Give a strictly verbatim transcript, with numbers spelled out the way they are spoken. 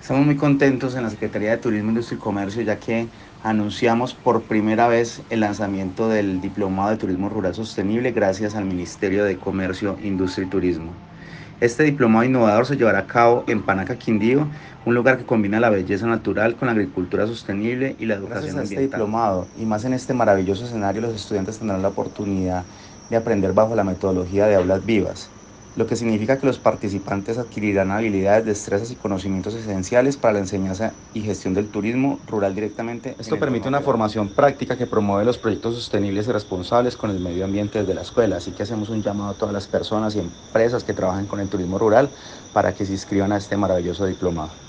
Estamos muy contentos en la Secretaría de Turismo, Industria y Comercio, ya que anunciamos por primera vez el lanzamiento del Diplomado de Turismo Rural Sostenible gracias al Ministerio de Comercio, Industria y Turismo. Este diplomado innovador se llevará a cabo en Panaca, Quindío, un lugar que combina la belleza natural con la agricultura sostenible y la educación ambiental. Gracias a este diplomado, y más en este maravilloso escenario, los estudiantes tendrán la oportunidad de aprender bajo la metodología de aulas vivas, lo que significa que los participantes adquirirán habilidades, destrezas y conocimientos esenciales para la enseñanza y gestión del turismo rural directamente. Esto permite una formación práctica que promueve los proyectos sostenibles y responsables con el medio ambiente desde la escuela, así que hacemos un llamado a todas las personas y empresas que trabajan con el turismo rural para que se inscriban a este maravilloso diplomado.